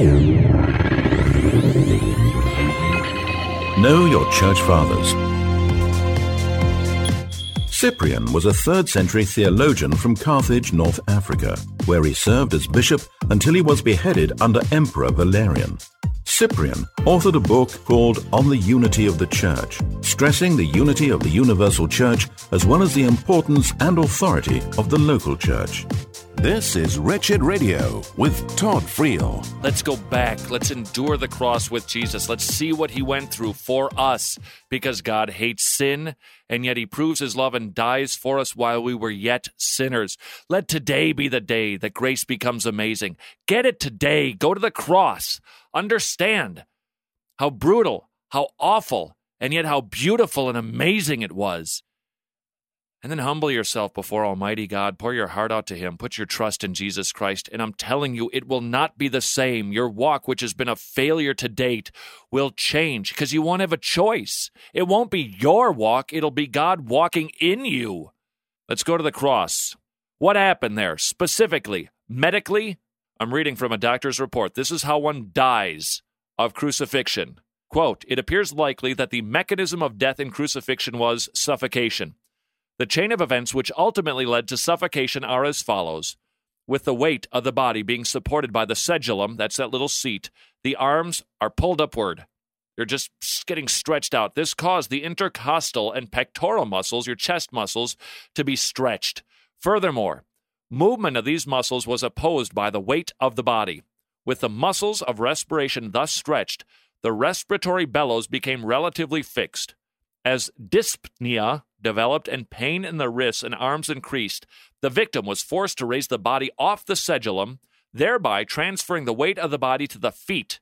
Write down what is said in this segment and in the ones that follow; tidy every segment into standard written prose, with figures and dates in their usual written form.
Know your church fathers. Cyprian was a 3rd century theologian from Carthage, North Africa, where he served as bishop until he was beheaded under Emperor Valerian. Cyprian authored a book called On the Unity of the Church, stressing the unity of the universal church as well as the importance and authority of the local church. This is Wretched Radio with Todd Friel. Let's go back. Let's endure the cross with Jesus. Let's see what he went through for us, because God hates sin, and yet he proves his love and dies for us while we were yet sinners. Let today be the day that grace becomes amazing. Get it today. Go to the cross. Understand how brutal, how awful, and yet how beautiful and amazing it was. And then humble yourself before Almighty God. Pour your heart out to him. Put your trust in Jesus Christ. And I'm telling you, it will not be the same. Your walk, which has been a failure to date, will change because you won't have a choice. It won't be your walk. It'll be God walking in you. Let's go to the cross. What happened there? Specifically, medically, I'm reading from a doctor's report. This is how one dies of crucifixion. Quote, "It appears likely that the mechanism of death in crucifixion was suffocation. The chain of events which ultimately led to suffocation are as follows. With the weight of the body being supported by the sedulum, that's that little seat, the arms are pulled upward. They're just getting stretched out. This caused the intercostal and pectoral muscles, your chest muscles, to be stretched. Furthermore, movement of these muscles was opposed by the weight of the body. With the muscles of respiration thus stretched, the respiratory bellows became relatively fixed. As dyspnea developed and pain in the wrists and arms increased, the victim was forced to raise the body off the sedulum, thereby transferring the weight of the body to the feet.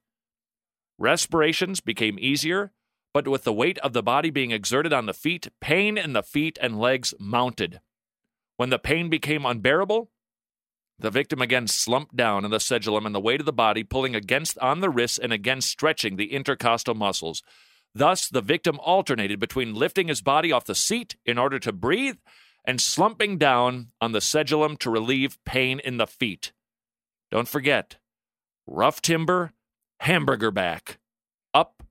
Respirations became easier, but with the weight of the body being exerted on the feet, pain in the feet and legs mounted. When the pain became unbearable, the victim again slumped down in the sedulum and the weight of the body pulling against on the wrists and again stretching the intercostal muscles. Thus, the victim alternated between lifting his body off the seat in order to breathe and slumping down on the sedulum to relieve pain in the feet. Don't forget, rough timber, hamburger back, up,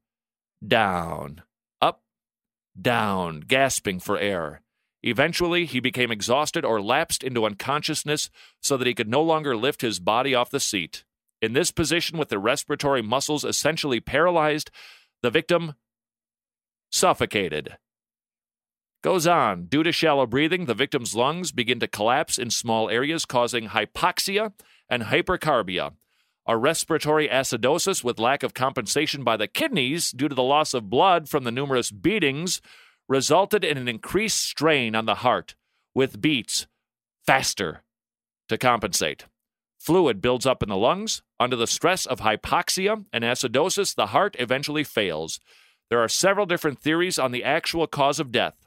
down, gasping for air. Eventually, he became exhausted or lapsed into unconsciousness so that he could no longer lift his body off the seat. In this position, with the respiratory muscles essentially paralyzed, the victim suffocated. Goes on. Due to shallow breathing, the victim's lungs begin to collapse in small areas, causing hypoxia and hypercarbia. A respiratory acidosis with lack of compensation by the kidneys due to the loss of blood from the numerous beatings resulted in an increased strain on the heart, with beats faster to compensate. Fluid builds up in the lungs. Under the stress of hypoxia and acidosis, the heart eventually fails. There are several different theories on the actual cause of death.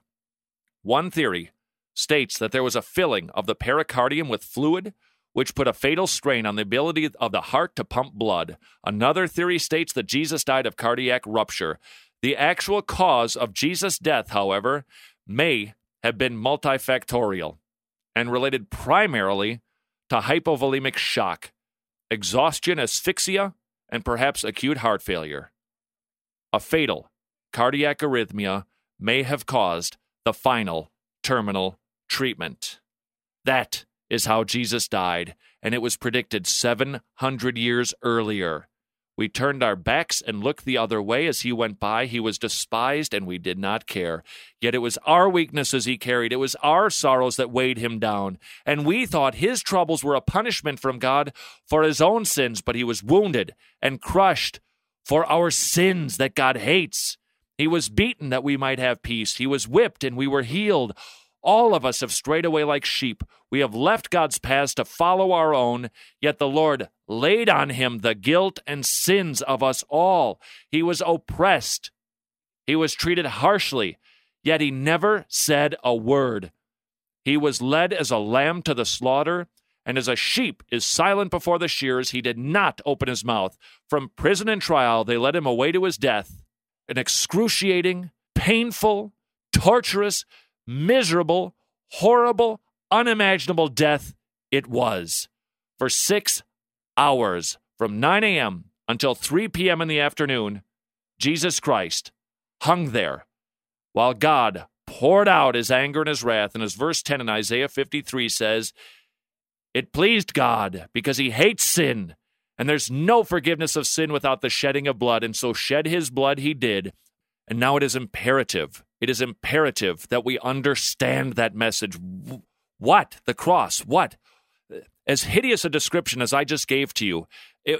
One theory states that there was a filling of the pericardium with fluid, which put a fatal strain on the ability of the heart to pump blood. Another theory states that Jesus died of cardiac rupture. The actual cause of Jesus' death, however, may have been multifactorial and related primarily to hypovolemic shock, exhaustion, asphyxia, and perhaps acute heart failure. A fatal cardiac arrhythmia may have caused the final terminal treatment. That is how Jesus died, and it was predicted 700 years earlier. We turned our backs and looked the other way as he went by. He was despised, and we did not care. Yet it was our weaknesses he carried. It was our sorrows that weighed him down. And we thought his troubles were a punishment from God for his own sins, but he was wounded and crushed for our sins that God hates. He was beaten that we might have peace. He was whipped, and we were healed. All of us have strayed away like sheep. We have left God's paths to follow our own, yet the Lord laid on him the guilt and sins of us all. He was oppressed. He was treated harshly, yet he never said a word. He was led as a lamb to the slaughter, and as a sheep is silent before the shearers, he did not open his mouth. From prison and trial, they led him away to his death. An excruciating, painful, torturous, miserable, horrible, unimaginable death it was. For 6 hours, from 9 a.m. until 3 p.m. in the afternoon, Jesus Christ hung there while God poured out his anger and his wrath. And as verse 10 in Isaiah 53 says, it pleased God because he hates sin, and there's no forgiveness of sin without the shedding of blood, and so shed his blood he did. And now it is imperative that we understand that message. What? The cross. What? As hideous a description as I just gave to you,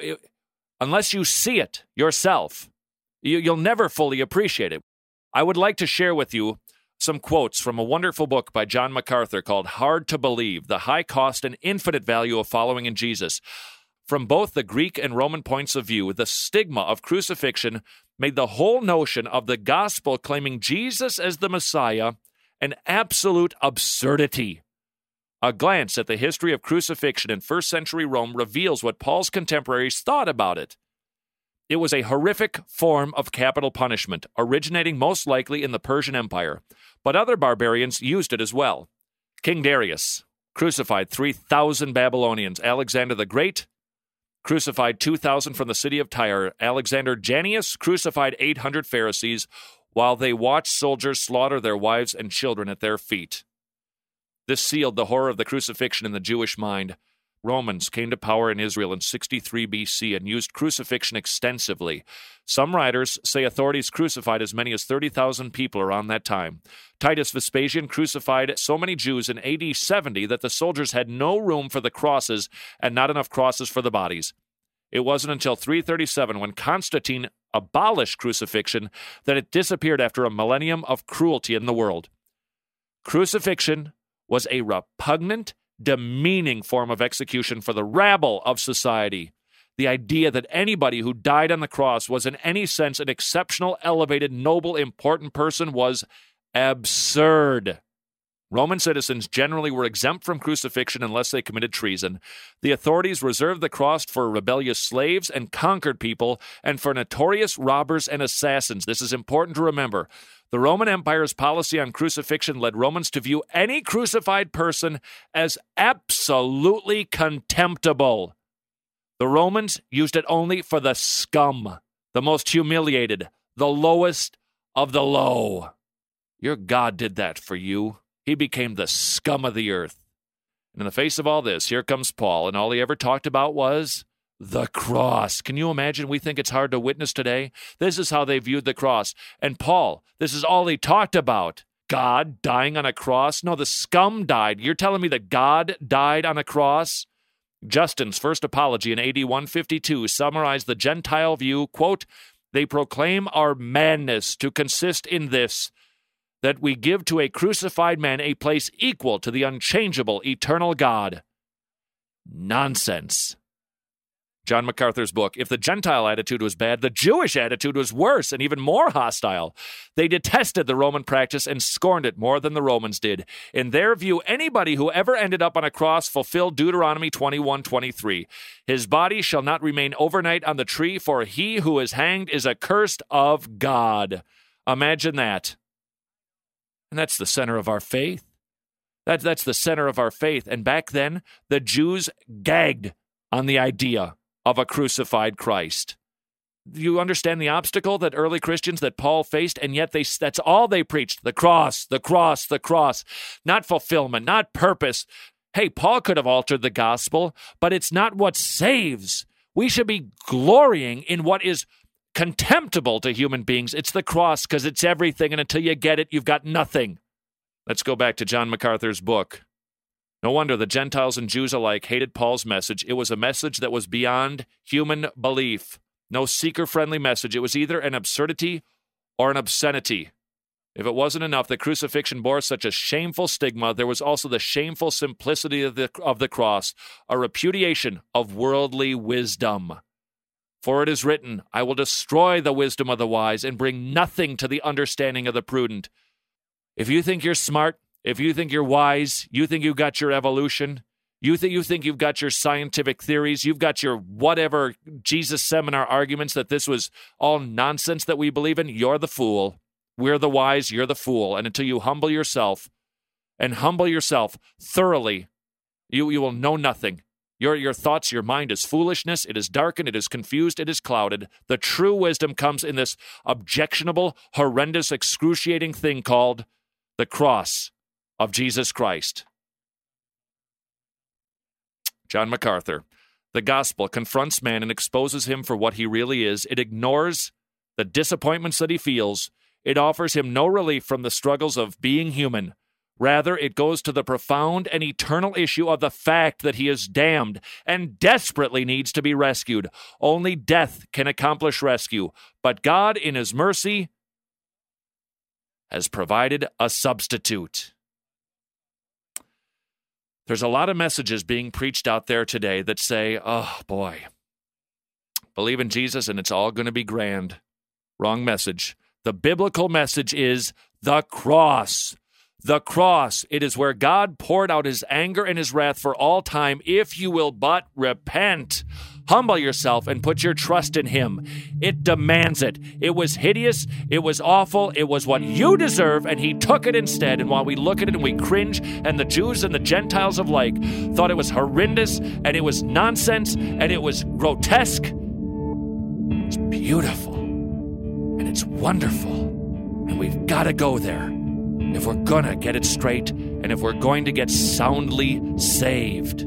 unless you see it yourself, you'll never fully appreciate it. I would like to share with you some quotes from a wonderful book by John MacArthur called Hard to Believe, The High Cost and Infinite Value of Following in Jesus. From both the Greek and Roman points of view, the stigma of crucifixion made the whole notion of the gospel claiming Jesus as the Messiah an absolute absurdity. A glance at the history of crucifixion in first century Rome reveals what Paul's contemporaries thought about it. It was a horrific form of capital punishment, originating most likely in the Persian Empire, but other barbarians used it as well. King Darius crucified 3,000 Babylonians. Alexander the Great crucified 2,000 from the city of Tyre. Alexander Jannaeus crucified 800 Pharisees while they watched soldiers slaughter their wives and children at their feet. This sealed the horror of the crucifixion in the Jewish mind. Romans came to power in Israel in 63 BC and used crucifixion extensively. Some writers say authorities crucified as many as 30,000 people around that time. Titus Vespasian crucified so many Jews in AD 70 that the soldiers had no room for the crosses and not enough crosses for the bodies. It wasn't until 337, when Constantine abolished crucifixion, that it disappeared after a millennium of cruelty in the world. Crucifixion was a repugnant, demeaning form of execution for the rabble of society. The idea that anybody who died on the cross was in any sense an exceptional, elevated, noble, important person was absurd. Roman citizens generally were exempt from crucifixion unless they committed treason. The authorities reserved the cross for rebellious slaves and conquered people, and for notorious robbers and assassins. This is important to remember. The Roman Empire's policy on crucifixion led Romans to view any crucified person as absolutely contemptible. The Romans used it only for the scum, the most humiliated, the lowest of the low. Your God did that for you. He became the scum of the earth. And in the face of all this, here comes Paul, and all he ever talked about was the cross. Can you imagine? We think it's hard to witness today. This is how they viewed the cross. And Paul, this is all he talked about. God dying on a cross? No, the scum died. You're telling me that God died on a cross? Justin's first apology in AD 152 summarized the Gentile view, quote, "They proclaim our madness to consist in this, that we give to a crucified man a place equal to the unchangeable, eternal God." Nonsense. John MacArthur's book, if the Gentile attitude was bad, the Jewish attitude was worse and even more hostile. They detested the Roman practice and scorned it more than the Romans did. In their view, anybody who ever ended up on a cross fulfilled Deuteronomy 21:23. His body shall not remain overnight on the tree, for he who is hanged is accursed of God. Imagine that. And that's the center of our faith. That's the center of our faith. And back then, the Jews gagged on the idea of a crucified Christ. You understand the obstacle that early Christians, that Paul faced, and yet that's all they preached. The cross, the cross, the cross. Not fulfillment, not purpose. Hey, Paul could have altered the gospel, but it's not what saves. We should be glorying in what is contemptible to human beings. It's the cross, because it's everything, and until you get it, you've got nothing. Let's go back to John MacArthur's book. No wonder the Gentiles and Jews alike hated Paul's message. It was a message that was beyond human belief. No seeker-friendly message. It was either an absurdity or an obscenity. If it wasn't enough that crucifixion bore such a shameful stigma, there was also the shameful simplicity of the cross, a repudiation of worldly wisdom. For it is written, "I will destroy the wisdom of the wise and bring nothing to the understanding of the prudent." If you think you're smart, if you think you're wise, you think you've got your evolution, you think you've got your scientific theories, you've got your whatever Jesus seminar arguments that this was all nonsense that we believe in, you're the fool. We're the wise, you're the fool. And until you humble yourself, and humble yourself thoroughly, you will know nothing. Your thoughts, your mind is foolishness. It is darkened. It is confused. It is clouded. The true wisdom comes in this objectionable, horrendous, excruciating thing called the cross of Jesus Christ. John MacArthur. The gospel confronts man and exposes him for what he really is. It ignores the disappointments that he feels. It offers him no relief from the struggles of being human. Rather, it goes to the profound and eternal issue of the fact that he is damned and desperately needs to be rescued. Only death can accomplish rescue, but God, in his mercy, has provided a substitute. There's a lot of messages being preached out there today that say, oh boy, believe in Jesus and it's all going to be grand. Wrong message. The biblical message is the cross. The cross. It is where God poured out his anger and his wrath for all time if you will but repent. Humble yourself and put your trust in him. It demands it. It was hideous. It was awful. It was what you deserve, and he took it instead. And while we look at it and we cringe, and the Jews and the Gentiles alike thought it was horrendous, and it was nonsense, and it was grotesque, it's beautiful, and it's wonderful, and we've got to go there if we're going to get it straight and if we're going to get soundly saved.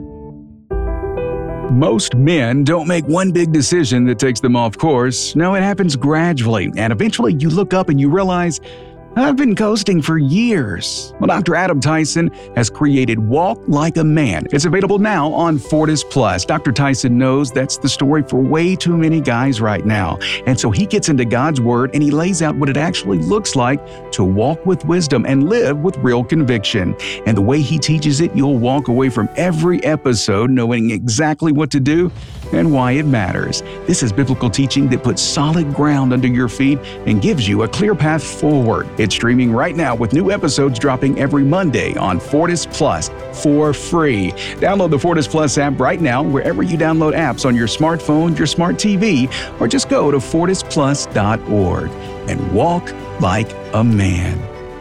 Most men don't make one big decision that takes them off course. No, it happens gradually, and eventually you look up and you realize, I've been coasting for years. Well, Dr. Adam Tyson has created Walk Like a Man. It's available now on Fortis Plus. Dr. Tyson knows that's the story for way too many guys right now. And so he gets into God's Word and he lays out what it actually looks like to walk with wisdom and live with real conviction. And the way he teaches it, you'll walk away from every episode knowing exactly what to do and why it matters. This is biblical teaching that puts solid ground under your feet and gives you a clear path forward. It's streaming right now with new episodes dropping every Monday on Fortis Plus for free. Download the Fortis Plus app right now wherever you download apps on your smartphone, your smart TV, or just go to fortisplus.org and walk like a man.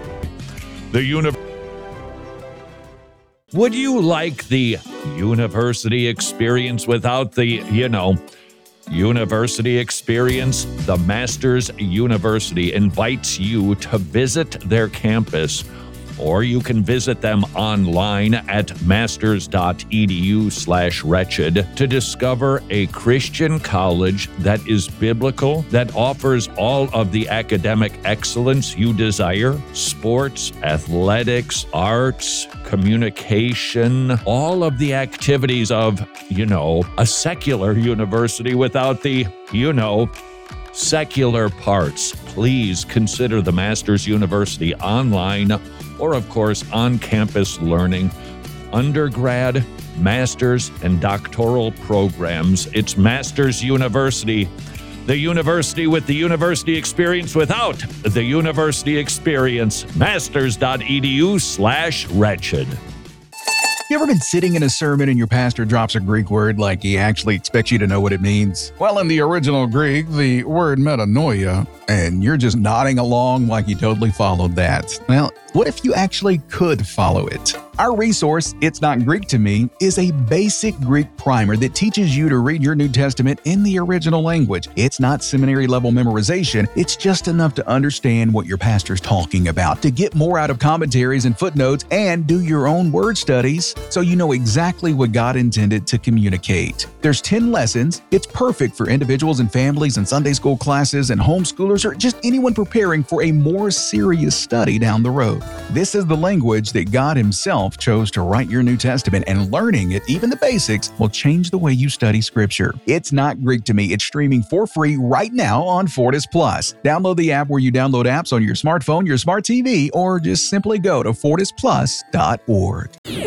Would you like the university experience without the, university experience? The Masters University invites you to visit their campus, or you can visit them online at masters.edu/wretched to discover a Christian college that is biblical, that offers all of the academic excellence you desire: sports, athletics, arts, communication, all of the activities of, a secular university without the, secular parts. Please consider the Masters University online or, of course, on-campus learning, undergrad, master's, and doctoral programs. It's Masters University, the university with the university experience without the university experience. Masters.edu/wretched. You ever been sitting in a sermon and your pastor drops a Greek word like he actually expects you to know what it means? Well, in the original Greek, the word metanoia, and you're just nodding along like you totally followed that. Well, what if you actually could follow it? Our resource, It's Not Greek to Me, is a basic Greek primer that teaches you to read your New Testament in the original language. It's not seminary-level memorization. It's just enough to understand what your pastor's talking about, to get more out of commentaries and footnotes, and do your own word studies so you know exactly what God intended to communicate. There's 10 lessons. It's perfect for individuals and families and Sunday school classes and homeschoolers or just anyone preparing for a more serious study down the road. This is the language that God Himself chose to write your New Testament, and learning it, even the basics, will change the way you study Scripture. It's Not Greek to Me. It's streaming for free right now on Fortis Plus. Download the app where you download apps on your smartphone, your smart TV, or just simply go to fortisplus.org.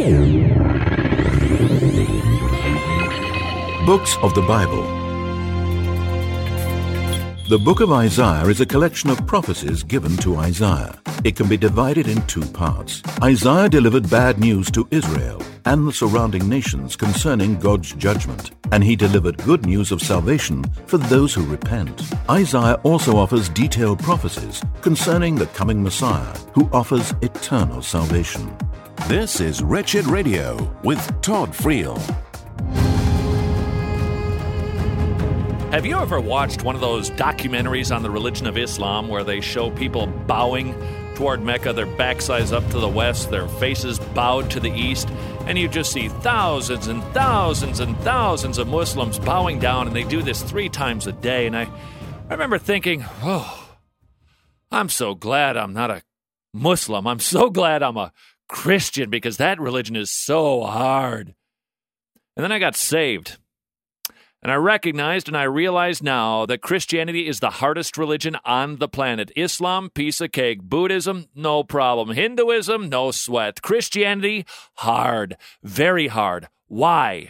Books of the Bible. The book of Isaiah is a collection of prophecies given to Isaiah. It can be divided in two parts. Isaiah delivered bad news to Israel and the surrounding nations concerning God's judgment, and he delivered good news of salvation for those who repent. Isaiah also offers detailed prophecies concerning the coming Messiah, who offers eternal salvation. This is Wretched Radio with Todd Friel. Have you ever watched one of those documentaries on the religion of Islam where they show people bowing toward Mecca, their backsides up to the west, their faces bowed to the east, and you just see thousands and thousands and thousands of Muslims bowing down, and they do this 3 times a day. And I remember thinking, oh, I'm so glad I'm not a Muslim. I'm so glad I'm a Christian, because that religion is so hard. And then I got saved. And I recognized and I realize now that Christianity is the hardest religion on the planet. Islam, piece of cake. Buddhism, no problem. Hinduism, no sweat. Christianity, hard. Very hard. Why?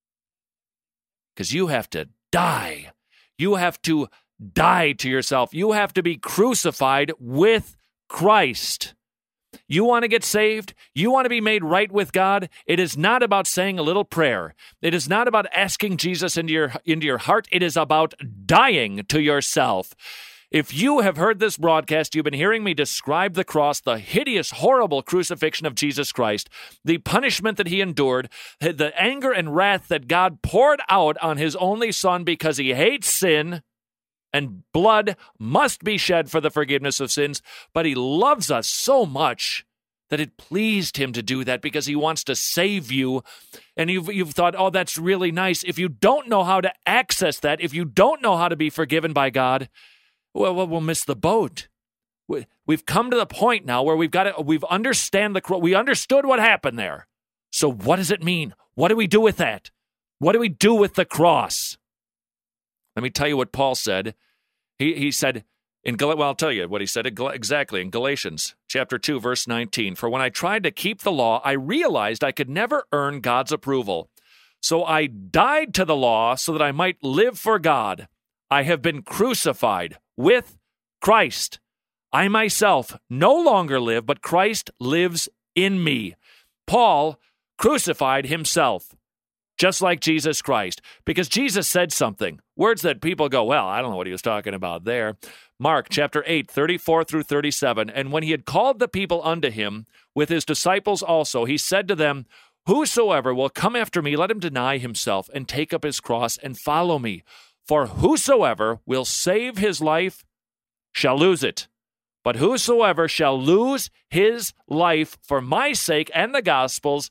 Because you have to die. You have to die to yourself. You have to be crucified with Christ. You want to get saved? You want to be made right with God? It is not about saying a little prayer. It is not about asking Jesus into your heart. It is about dying to yourself. If you have heard this broadcast, you've been hearing me describe the cross, the hideous, horrible crucifixion of Jesus Christ, the punishment that he endured, the anger and wrath that God poured out on his only Son because he hates sin, and blood must be shed for the forgiveness of sins, but he loves us so much that it pleased him to do that because he wants to save you. And you've thought, oh, that's really nice. If you don't know how to access that, if you don't know how to be forgiven by God, well, we'll miss the boat. We've come to the point now where we understood what happened there. So what does it mean? What do we do with that? What do we do with the cross? Let me tell you what Paul said. He said, I'll tell you what he said exactly in Galatians chapter 2, verse 19. For when I tried to keep the law, I realized I could never earn God's approval. So I died to the law so that I might live for God. I have been crucified with Christ. I myself no longer live, but Christ lives in me. Paul crucified himself, just like Jesus Christ, because Jesus said something, words that people go, well, I don't know what he was talking about there. Mark chapter 8, 34 through 37, and when he had called the people unto him, with his disciples also, he said to them, whosoever will come after me, let him deny himself and take up his cross and follow me. For whosoever will save his life shall lose it. But whosoever shall lose his life for my sake and the gospel's,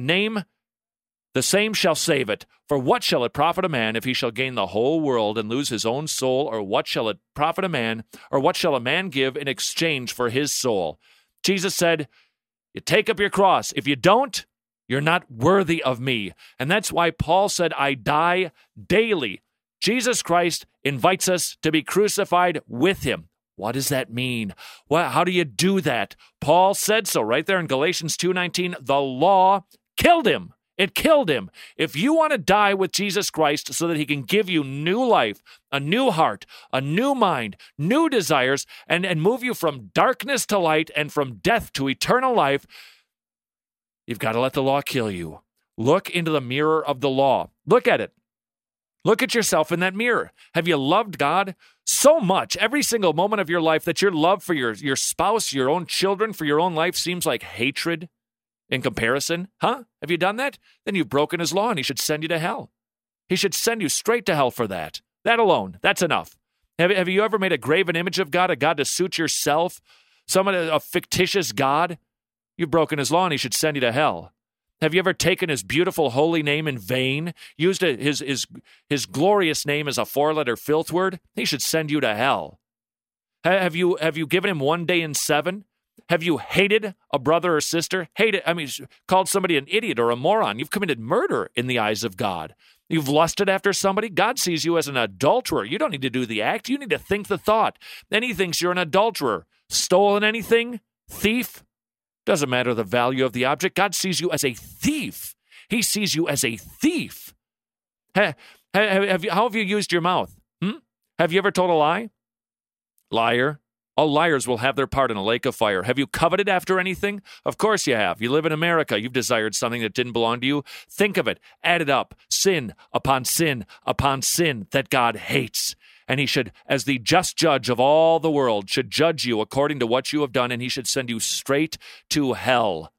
the same shall save it. For what shall it profit a man if he shall gain the whole world and lose his own soul? Or what shall it profit a man? Or what shall a man give in exchange for his soul? Jesus said, you take up your cross. If you don't, you're not worthy of me. And that's why Paul said, I die daily. Jesus Christ invites us to be crucified with him. What does that mean? Well, how do you do that? Paul said so right there in Galatians 2:19. The law killed him. It killed him. If you want to die with Jesus Christ so that he can give you new life, a new heart, a new mind, new desires, and move you from darkness to light and from death to eternal life, you've got to let the law kill you. Look into the mirror of the law. Look at it. Look at yourself in that mirror. Have you loved God so much every single moment of your life that your love for your spouse, your own children, for your own life seems like hatred in comparison? Huh? Have you done that? Then you've broken his law and he should send you to hell. He should send you straight to hell for that. That alone, that's enough. Have you ever made a graven image of God, a God to suit yourself, a fictitious God? You've broken his law and he should send you to hell. Have you ever taken his beautiful holy name in vain, used his glorious name as a 4-letter filth word? He should send you to hell. Have you given him 1 day in 7? Have you hated a brother or sister? Called somebody an idiot or a moron? You've committed murder in the eyes of God. You've lusted after somebody? God sees you as an adulterer. You don't need to do the act. You need to think the thought. Then he thinks you're an adulterer. Stolen anything? Thief? Doesn't matter the value of the object. God sees you as a thief. He sees you as a thief. How have you used your mouth? Have you ever told a lie? Liar. All liars will have their part in a lake of fire. Have you coveted after anything? Of course you have. You live in America. You've desired something that didn't belong to you. Think of it. Add it up. Sin upon sin upon sin that God hates. And he should, as the just judge of all the world, should judge you according to what you have done, and he should send you straight to hell.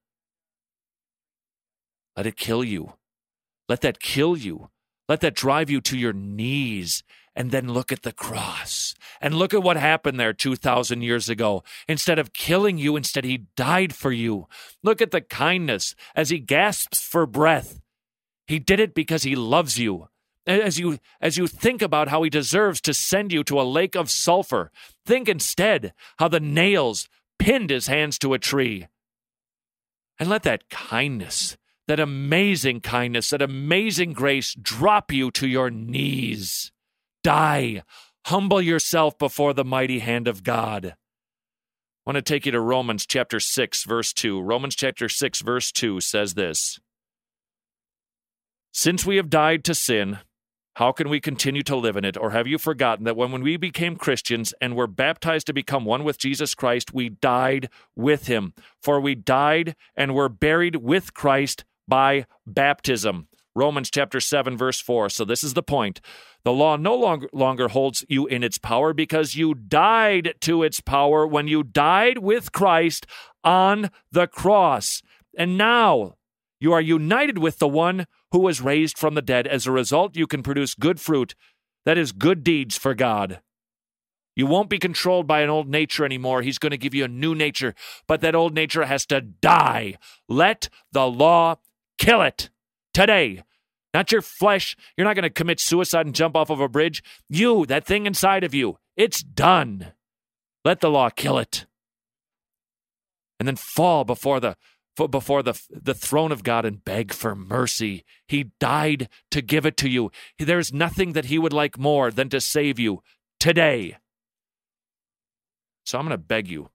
Let it kill you. Let that kill you. Let that drive you to your knees And then look at the cross. And look at what happened there 2,000 years ago. Instead of killing you, instead he died for you. Look at the kindness as he gasps for breath. He did it because he loves you. As you think about how he deserves to send you to a lake of sulfur, think instead how the nails pinned his hands to a tree. And let that kindness, that amazing kindness, that amazing grace drop you to your knees. Die. Humble yourself before the mighty hand of God. I want to take you to Romans chapter 6, verse 2. Romans chapter 6, verse 2 says this. Since we have died to sin, how can we continue to live in it? Or have you forgotten that when we became Christians and were baptized to become one with Jesus Christ, we died with him? For we died and were buried with Christ by baptism. Romans chapter 7, verse 4. So this is the point. The law no longer holds you in its power because you died to its power when you died with Christ on the cross. And now you are united with the one who was raised from the dead. As a result, you can produce good fruit, that is, good deeds for God. You won't be controlled by an old nature anymore. He's going to give you a new nature, but that old nature has to die. Let the law kill it today. Not your flesh. You're not going to commit suicide and jump off of a bridge. You, that thing inside of you, it's done. Let the law kill it. And then fall before the throne of God and beg for mercy. He died to give it to you. There's nothing that he would like more than to save you today. So I'm going to beg you.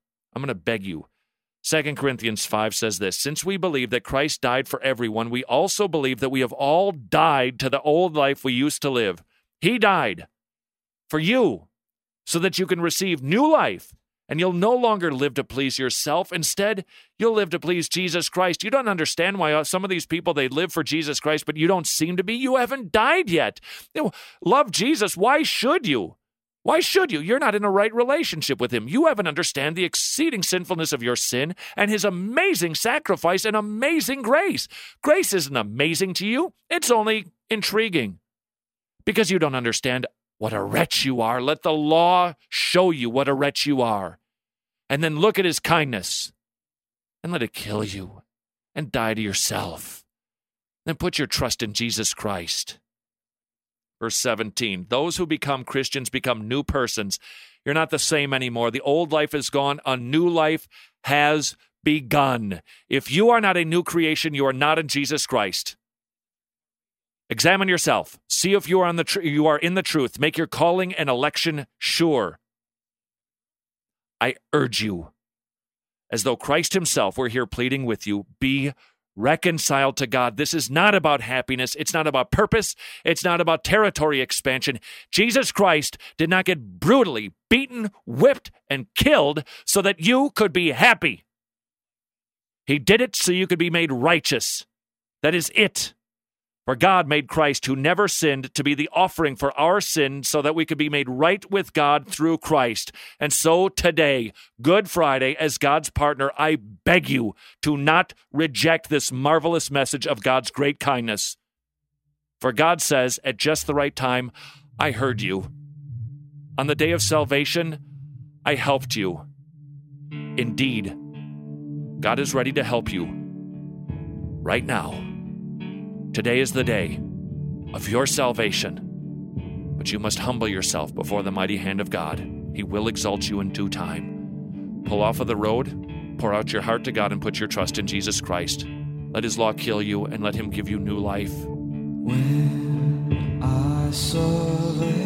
2 Corinthians 5 says this, since we believe that Christ died for everyone, we also believe that we have all died to the old life we used to live. He died for you so that you can receive new life. And you'll no longer live to please yourself. Instead, you'll live to please Jesus Christ. You don't understand why some of these people, they live for Jesus Christ, but you don't seem to be. You haven't died yet. Love Jesus. Why should you? Why should you? You're not in a right relationship with him. You haven't understand the exceeding sinfulness of your sin and his amazing sacrifice and amazing grace. Grace isn't amazing to you. It's only intriguing because you don't understand what a wretch you are. Let the law show you what a wretch you are. And then look at his kindness and let it kill you and die to yourself. Then put your trust in Jesus Christ. Verse 17, those who become Christians become new persons. You're not the same anymore. The old life is gone. A new life has begun. If you are not a new creation, you are not in Jesus Christ. Examine yourself. See if you are you are in the truth. Make your calling and election sure. I urge you, as though Christ himself were here pleading with you, be reconciled to God. This is not about happiness. It's not about purpose. It's not about territory expansion. Jesus Christ did not get brutally beaten, whipped, and killed so that you could be happy. He did it so you could be made righteous. That is it. For God made Christ, who never sinned, to be the offering for our sin so that we could be made right with God through Christ. And so today, Good Friday, as God's partner, I beg you to not reject this marvelous message of God's great kindness. For God says, at just the right time, I heard you. On the day of salvation, I helped you. Indeed, God is ready to help you right now. Today is the day of your salvation, but you must humble yourself before the mighty hand of God. He will exalt you in due time. Pull off of the road, pour out your heart to God, and put your trust in Jesus Christ. Let his law kill you, and let him give you new life. When I saw the